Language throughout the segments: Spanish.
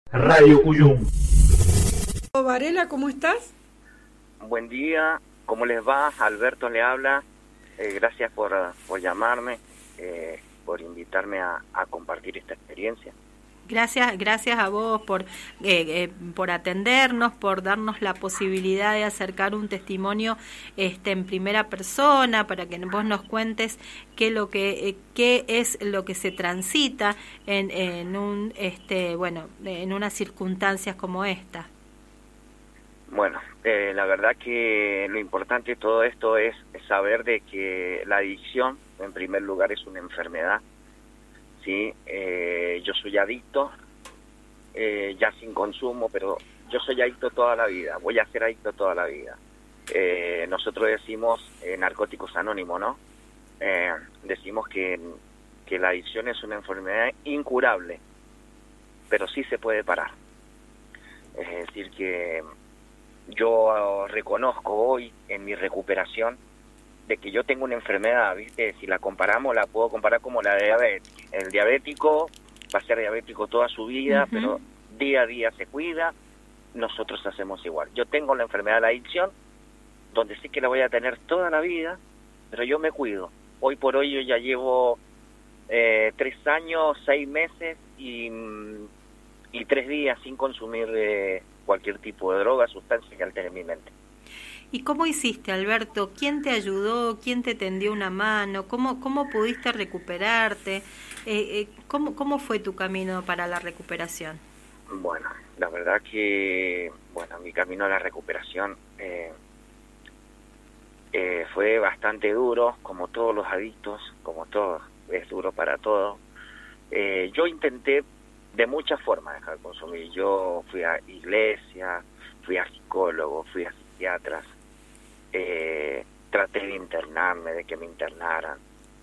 Radio Cuyum. Varela, ¿cómo estás? Buen día, ¿cómo les va? Alberto le habla. Gracias por llamarme, por invitarme a compartir esta experiencia. Gracias a vos por atendernos, por darnos la posibilidad de acercar un testimonio en primera persona, para que vos nos cuentes qué es lo que se transita en unas circunstancias como esta. Bueno, la verdad que lo importante de todo esto es saber de que la adicción, en primer lugar, es una enfermedad. Sí, yo soy adicto, ya sin consumo, pero yo soy adicto toda la vida, voy a ser adicto toda la vida. Nosotros decimos Narcóticos Anónimos, ¿no? Decimos que la adicción es una enfermedad incurable, pero sí se puede parar. Es decir, que yo reconozco hoy en mi recuperación de que yo tengo una enfermedad, ¿viste? Si la comparamos, la puedo comparar como la de diabetes. El diabético va a ser diabético toda su vida, pero día a día se cuida. Nosotros hacemos igual. Yo tengo la enfermedad de la adicción, donde sé que la voy a tener toda la vida, pero yo me cuido. Hoy por hoy yo ya llevo 3 años, 6 meses y 3 días sin consumir cualquier tipo de droga, sustancia que altere mi mente. ¿Y cómo hiciste, Alberto? ¿Quién te ayudó? ¿Quién te tendió una mano? ¿Cómo pudiste recuperarte? ¿Cómo fue tu camino para la recuperación? Bueno, la verdad que mi camino a la recuperación fue bastante duro, como todos los adictos, como todos, es duro para todos. Yo intenté de muchas formas dejar de consumir. Yo fui a iglesia, fui a psicólogo, fui a psiquiatras. Traté de internarme, de que me internaran,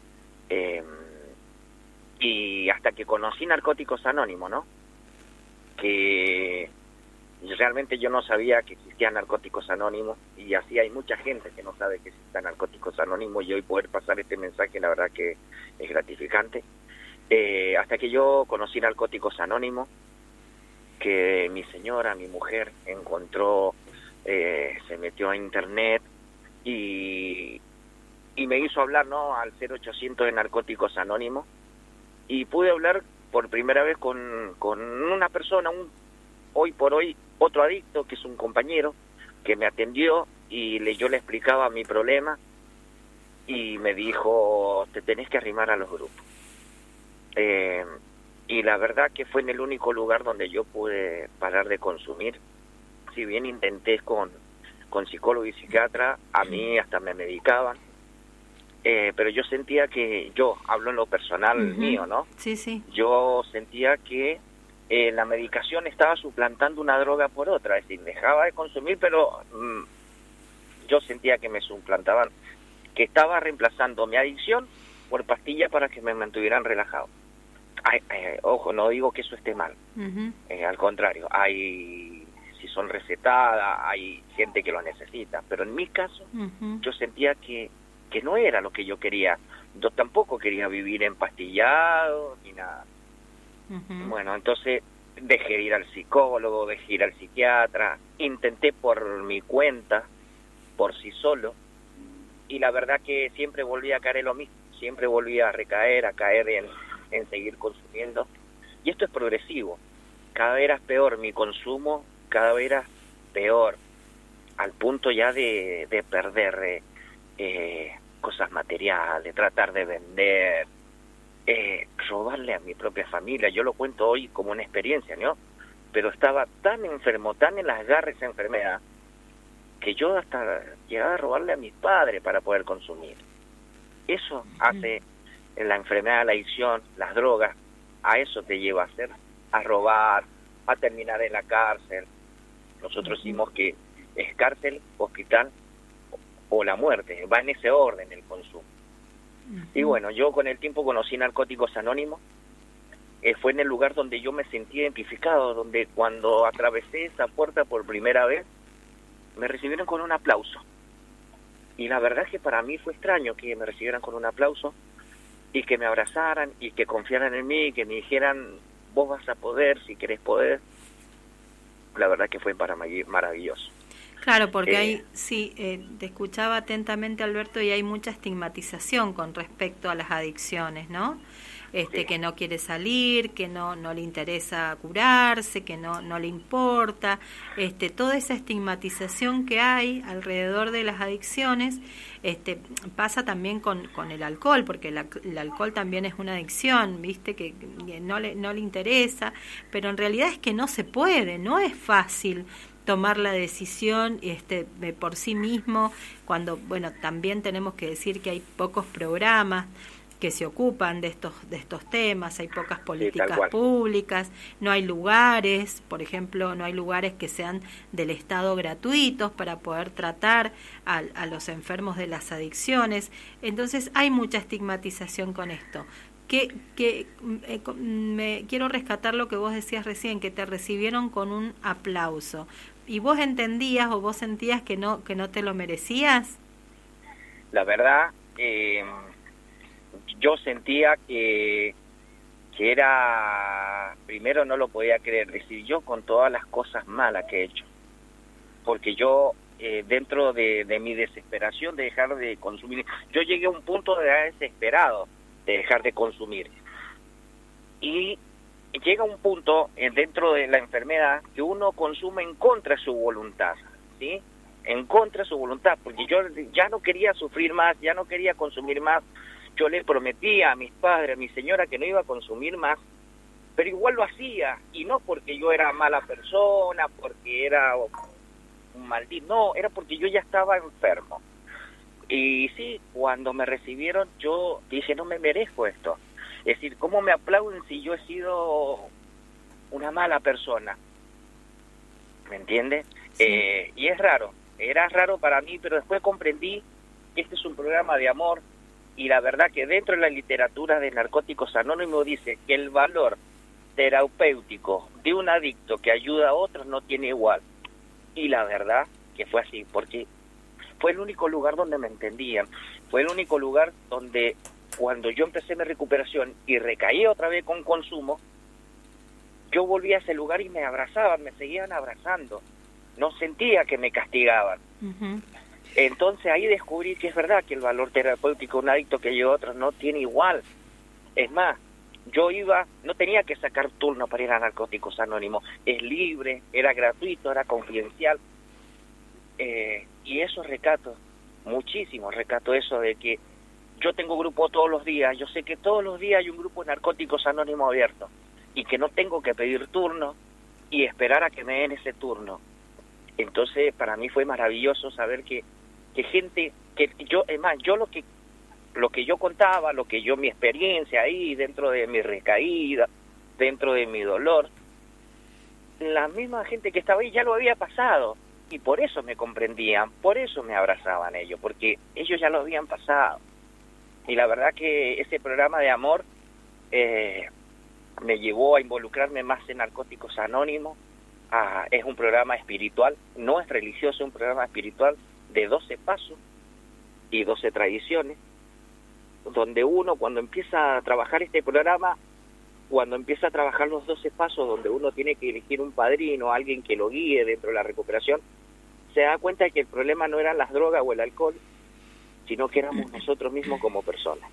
y hasta que conocí Narcóticos Anónimos, ¿no? Que realmente yo no sabía que existían Narcóticos Anónimos, y así hay mucha gente que no sabe que existan Narcóticos Anónimos, y hoy poder pasar este mensaje la verdad que es gratificante. Hasta que yo conocí Narcóticos Anónimos, que mi señora, mi mujer, encontró, se metió a internet y me hizo hablar, ¿no?, al 0800 de Narcóticos Anónimos, y pude hablar por primera vez con una persona, hoy por hoy otro adicto, que es un compañero, que me atendió y yo le explicaba mi problema, y me dijo: te tenés que arrimar a los grupos. Y la verdad que fue en el único lugar donde yo pude parar de consumir. Si bien intenté con psicólogo y psiquiatra, a mí hasta me medicaban, pero yo sentía que, yo hablo en lo personal mío, ¿no? Sí, sí. Yo sentía que la medicación estaba suplantando una droga por otra, es decir, dejaba de consumir, pero yo sentía que me suplantaban, que estaba reemplazando mi adicción por pastillas para que me mantuvieran relajado. Ojo, no digo que eso esté mal, al contrario, si son recetadas, hay gente que lo necesita, pero en mi caso yo sentía que no era lo que yo quería. Yo tampoco quería vivir empastillado ni nada. Bueno, entonces dejé de ir al psicólogo, dejé de ir al psiquiatra, intenté por mi cuenta, por sí solo, y la verdad que siempre volví a caer en lo mismo, siempre volví a recaer, a caer en seguir consumiendo, y esto es progresivo. Cada vez era peor mi consumo, cada vez era peor, al punto ya de perder cosas materiales, tratar de vender, robarle a mi propia familia. Yo lo cuento hoy como una experiencia, ¿no? Pero estaba tan enfermo, tan en las garras esa enfermedad, que yo hasta llegaba a robarle a mis padres para poder consumir. Eso hace la enfermedad, la adicción, las drogas, a eso te lleva a robar, a terminar en la cárcel. Nosotros decimos que es cárcel, hospital o la muerte, va en ese orden el consumo. Y bueno, yo con el tiempo conocí Narcóticos Anónimos, fue en el lugar donde yo me sentí identificado, donde cuando atravesé esa puerta por primera vez, me recibieron con un aplauso. Y la verdad es que para mí fue extraño que me recibieran con un aplauso y que me abrazaran y que confiaran en mí y que me dijeran: vos vas a poder, si querés poder. verdad que fue maravilloso. Claro, porque te escuchaba atentamente, Alberto, y hay mucha estigmatización con respecto a las adicciones, ¿no? Que no quiere salir, que no le interesa curarse, que no le importa, toda esa estigmatización que hay alrededor de las adicciones, pasa también con el alcohol, porque el alcohol también es una adicción, ¿viste? Que no le interesa, pero en realidad es que no se puede, no es fácil tomar la decisión por sí mismo, cuando, bueno, también tenemos que decir que hay pocos programas que se ocupan de estos temas, hay pocas políticas públicas, no hay lugares, por ejemplo, no hay lugares que sean del Estado gratuitos para poder tratar a los enfermos de las adicciones, entonces hay mucha estigmatización con esto. Me quiero rescatar lo que vos decías recién, que te recibieron con un aplauso. ¿Y vos entendías o vos sentías que no te lo merecías? La verdad, yo sentía que era, primero no lo podía creer, decir yo con todas las cosas malas que he hecho, porque yo dentro de mi desesperación de dejar de consumir, yo llegué a un punto de desesperado de dejar de consumir, y llega un punto dentro de la enfermedad que uno consume en contra de su voluntad, ¿sí? En contra de su voluntad, porque yo ya no quería sufrir más, ya no quería consumir más. Yo le prometía a mis padres, a mi señora, que no iba a consumir más, pero igual lo hacía, y no porque yo era mala persona, porque era un maldito, no, era porque yo ya estaba enfermo. Y sí, cuando me recibieron, yo dije, no me merezco esto. Es decir, ¿cómo me aplauden si yo he sido una mala persona? ¿Me entiendes? Sí. Y es raro, era raro para mí, pero después comprendí que este es un programa de amor, y la verdad que dentro de la literatura de Narcóticos Anónimos dice que el valor terapéutico de un adicto que ayuda a otros no tiene igual. Y la verdad que fue así, porque fue el único lugar donde me entendían, fue el único lugar donde cuando yo empecé mi recuperación y recaí otra vez con consumo, yo volví a ese lugar y me abrazaban, me seguían abrazando, no sentía que me castigaban. Uh-huh. Entonces ahí descubrí que es verdad que el valor terapéutico de un adicto que lleva a otros no tiene igual. Es más, yo no tenía que sacar turno para ir a Narcóticos Anónimos, es libre, era gratuito, era confidencial, y eso recato, muchísimo recato eso de que yo tengo grupo todos los días, yo sé que todos los días hay un grupo de Narcóticos Anónimos abierto, y que no tengo que pedir turno y esperar a que me den ese turno. Entonces para mí fue maravilloso saber que gente, que yo, es más, yo lo que yo contaba, mi experiencia ahí, dentro de mi recaída, dentro de mi dolor, la misma gente que estaba ahí ya lo había pasado, y por eso me comprendían, por eso me abrazaban ellos, porque ellos ya lo habían pasado. Y la verdad que ese programa de amor me llevó a involucrarme más en Narcóticos Anónimos. Es un programa espiritual, no es religioso, es un programa espiritual de 12 pasos y 12 tradiciones, donde uno cuando empieza a trabajar este programa, cuando empieza a trabajar los 12 pasos, donde uno tiene que elegir un padrino, alguien que lo guíe dentro de la recuperación, se da cuenta de que el problema no eran las drogas o el alcohol, sino que éramos nosotros mismos como personas.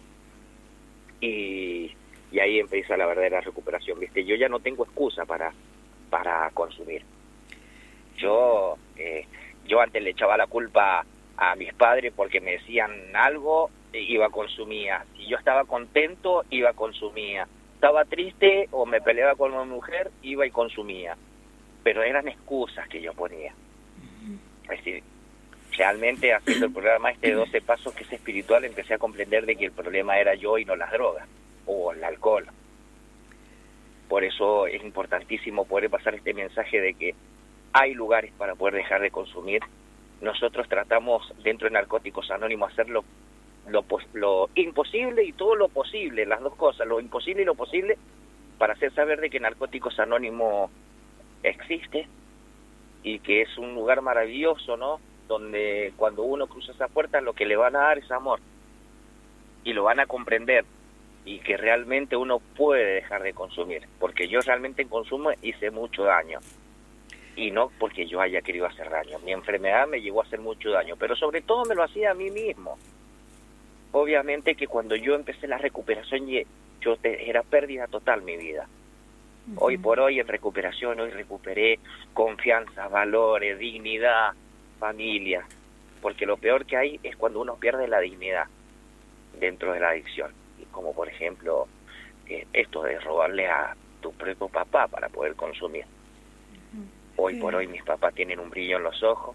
Y ahí empieza la verdadera recuperación, ¿viste? Yo ya no tengo excusa para consumir. Yo antes le echaba la culpa a mis padres porque me decían algo, iba a consumir. Si yo estaba contento, iba a consumir. Estaba triste o me peleaba con mi mujer, iba y consumía. Pero eran excusas que yo ponía. Es decir, realmente haciendo el programa de 12 pasos que es espiritual, empecé a comprender de que el problema era yo y no las drogas o el alcohol. Por eso es importantísimo poder pasar este mensaje de que hay lugares para poder dejar de consumir. Nosotros tratamos dentro de Narcóticos Anónimos hacer lo imposible y todo lo posible, las dos cosas, lo imposible y lo posible, para hacer saber de que Narcóticos Anónimos existe y que es un lugar maravilloso, ¿no? Donde cuando uno cruza esa puerta lo que le van a dar es amor y lo van a comprender, y que realmente uno puede dejar de consumir, porque yo realmente en consumo hice mucho daño. y no porque yo haya querido hacer daño. Mi enfermedad me llevó a hacer mucho daño, pero sobre todo me lo hacía a mí mismo. Obviamente que cuando yo empecé la recuperación, era pérdida total mi vida. Hoy por hoy en recuperación, hoy recuperé confianza, valores, dignidad, familia, porque lo peor que hay es cuando uno pierde la dignidad dentro de la adicción, como por ejemplo esto de robarle a tu propio papá para poder consumir. Hoy por hoy mis papás tienen un brillo en los ojos,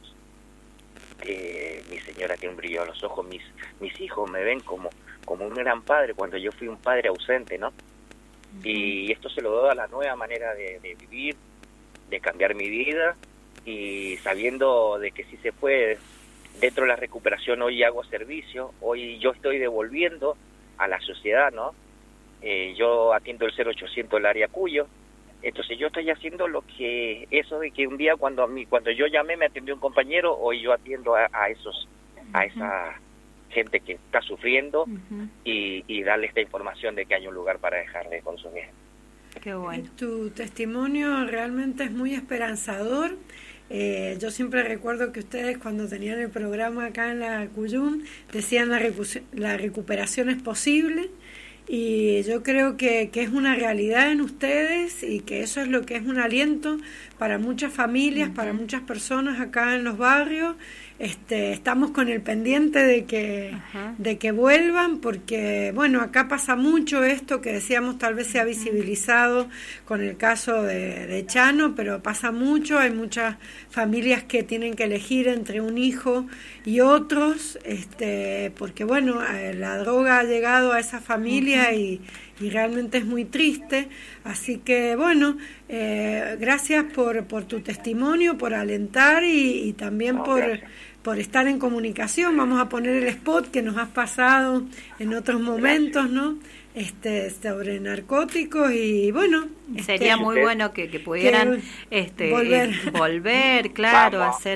mi señora tiene un brillo en los ojos, mis hijos me ven como un gran padre cuando yo fui un padre ausente, ¿no? Y esto se lo doy a la nueva manera de vivir, de cambiar mi vida, y sabiendo de que sí se puede. Dentro de la recuperación hoy hago servicio, hoy yo estoy devolviendo a la sociedad, ¿no? Yo atiendo el 0800 el área Cuyo, entonces yo estoy haciendo eso de que un día cuando yo llamé me atendió un compañero, hoy yo atiendo a esa gente que está sufriendo y darle esta información de que hay un lugar para dejar de consumir. Qué bueno. Tu testimonio realmente es muy esperanzador. Yo siempre recuerdo que ustedes cuando tenían el programa acá en la Cuyum decían la recuperación es posible, y yo creo que es una realidad en ustedes, y que eso es lo que es un aliento para muchas familias, para muchas personas acá en los barrios. Estamos con el pendiente de que vuelvan, porque bueno, acá pasa mucho esto que decíamos, tal vez se ha visibilizado con el caso de Chano, pero pasa mucho, hay muchas familias que tienen que elegir entre un hijo y otros, porque bueno, la droga ha llegado a esa familia y realmente es muy triste. Así que bueno, gracias por tu testimonio, por alentar y también por estar en comunicación. Vamos a poner el spot que nos has pasado en otros momentos, ¿no? Sobre narcóticos, y bueno, sería muy bueno que pudieran volver, claro, vamos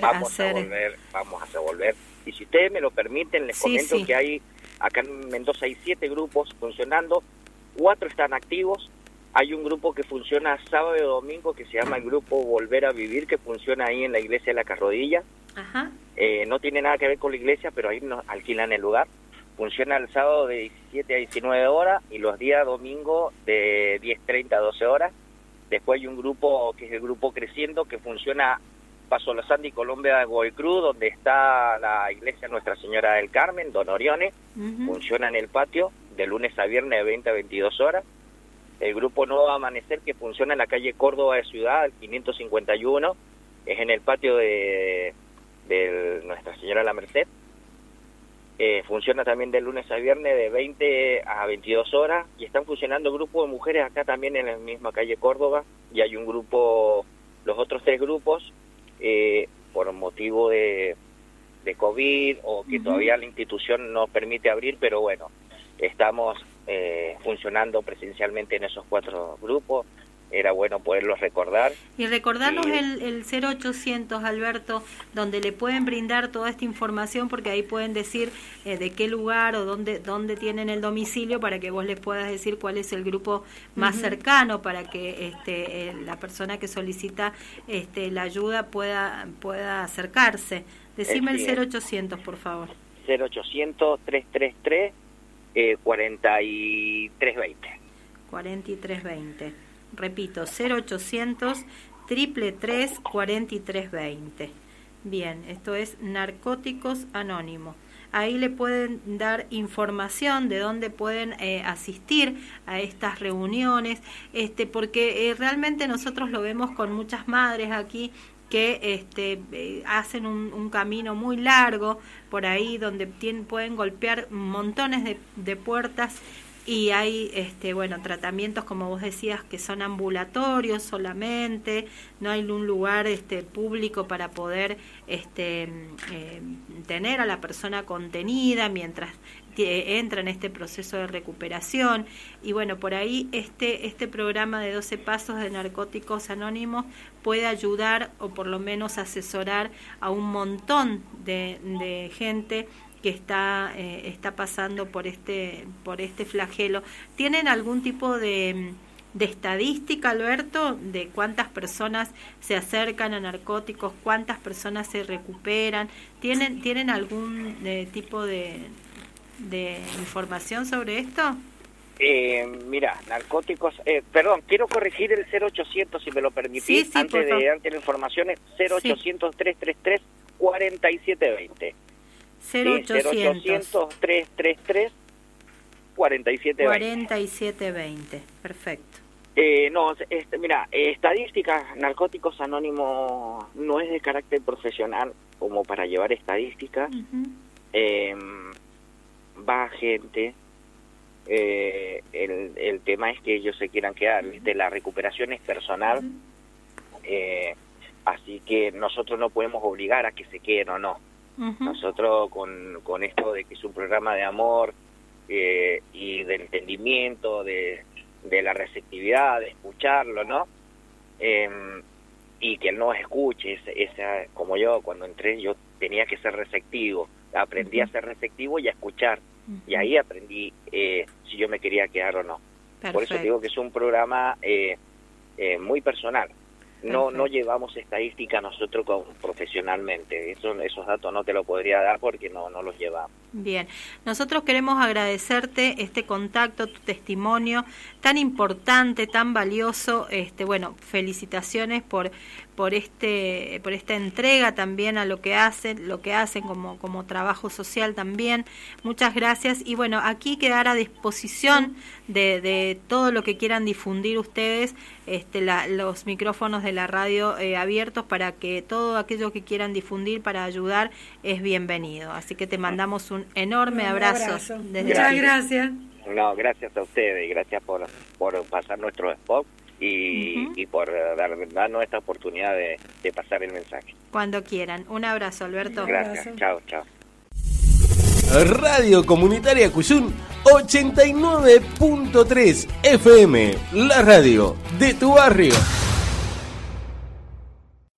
a volver. Y si ustedes me lo permiten, les comento que hay acá en Mendoza hay 7 grupos funcionando, 4 están activos. Hay un grupo que funciona sábado y domingo que se llama el grupo Volver a Vivir, que funciona ahí en la iglesia de la Carrodilla. No tiene nada que ver con la iglesia, pero ahí nos alquilan el lugar. Funciona el sábado de 17 a 19 horas y los días domingo de 10:30 a 12 horas. Después hay un grupo que es el grupo Creciendo, que funciona Paso Los Andes y Colombia de Godoy Cruz, donde está la iglesia Nuestra Señora del Carmen, Don Orione. Funciona en el patio de lunes a viernes de 20 a 22 horas. El grupo Nuevo Amanecer, que funciona en la calle Córdoba de Ciudad, el 551, es en el patio de Nuestra Señora de la Merced. Funciona también de lunes a viernes de 20 a 22 horas, y están funcionando grupos de mujeres acá también en la misma calle Córdoba, y hay un grupo, los otros 3 grupos, por motivo de COVID o que todavía la institución no permite abrir, pero bueno, estamos funcionando presencialmente en esos 4 grupos. Era bueno poderlos recordar. Y recordarnos el 0800, Alberto, donde le pueden brindar toda esta información, porque ahí pueden decir de qué lugar o dónde tienen el domicilio, para que vos les puedas decir cuál es el grupo más cercano, para que la persona que solicita la ayuda pueda acercarse. Decime el 0800, por favor. 0800-333 4320. 4320. Repito, 0800 333 4320. Bien, esto es Narcóticos Anónimos. Ahí le pueden dar información de dónde pueden asistir a estas reuniones, porque realmente nosotros lo vemos con muchas madres aquí que hacen un camino muy largo por ahí, donde pueden golpear montones de puertas. Y hay tratamientos, como vos decías, que son ambulatorios solamente, no hay un lugar público para poder tener a la persona contenida mientras entra en este proceso de recuperación. Y bueno, por ahí este programa de 12 Pasos de Narcóticos Anónimos puede ayudar, o por lo menos asesorar a un montón de gente que está pasando por este flagelo. ¿Tienen algún tipo de estadística, Alberto, de cuántas personas se acercan a narcóticos, cuántas personas se recuperan? ¿Tienen algún tipo de información sobre esto? Mira, narcóticos, perdón, quiero corregir el 0800 si me lo permitís, sí, antes de la información, es 0800 333 4720. 0800 333 4720, perfecto. Mira, estadísticas, Narcóticos Anónimos no es de carácter profesional como para llevar estadísticas. Va gente, el tema es que ellos se quieran quedar, ¿viste? La recuperación es personal, así que nosotros no podemos obligar a que se queden o no. Nosotros con esto de que es un programa de amor y de entendimiento, de la receptividad, de escucharlo, ¿no? Y que él nos escuche, como yo cuando entré, yo tenía que ser receptivo, aprendí a ser receptivo y a escuchar, y ahí aprendí si yo me quería quedar o no. Perfecto. Por eso digo que es un programa muy personal. No llevamos estadística nosotros profesionalmente. Esos datos no te los podría dar porque no los llevamos. Bien, nosotros queremos agradecerte este contacto, tu testimonio tan importante, tan valioso. Bueno, felicitaciones por esta entrega también a lo que hacen como trabajo social también. Muchas gracias, y bueno, aquí quedar a disposición de todo lo que quieran difundir ustedes, los micrófonos de la radio abiertos para que todo aquello que quieran difundir para ayudar es bienvenido. Así que te mandamos un enorme abrazo. Muchas gracias. No, gracias a ustedes, gracias por pasar nuestro spot y por darnos esta oportunidad de pasar el mensaje. Cuando quieran. Un abrazo, Alberto. Gracias, chao. Radio Comunitaria Cuyún 89.3 FM, la radio de tu barrio.